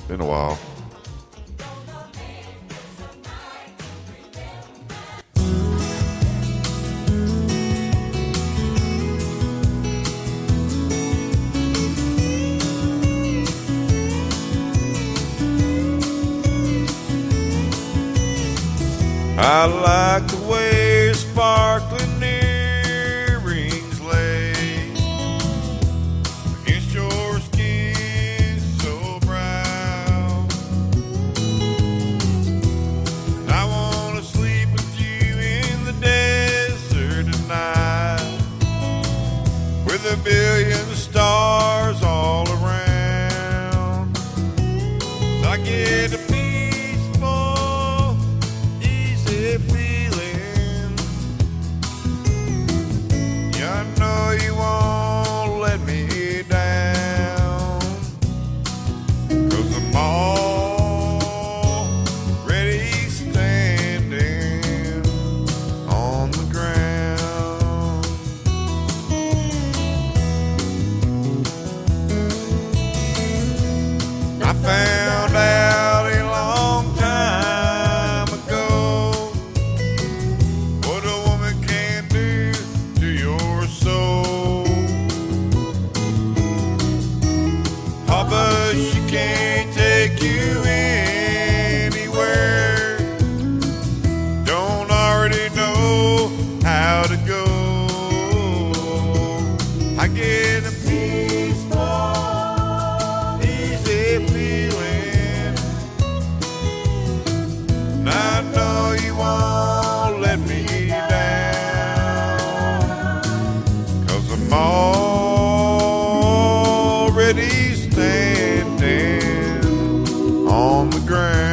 Been a while. I like the way sparkling earrings lay against your skin so brown. And I want to sleep with you in the desert tonight, with a billion stars all around. So I get a feeling. Yeah, I know you won't let me down, 'cause I'm already standing on the ground. I found out a long time ago what a woman can do to your soul. Oh, but she can't take you anywhere. Don't already know how to go. I get a peaceful, easy feeling, and I know you won't let me down, 'cause I'm already standing on the ground.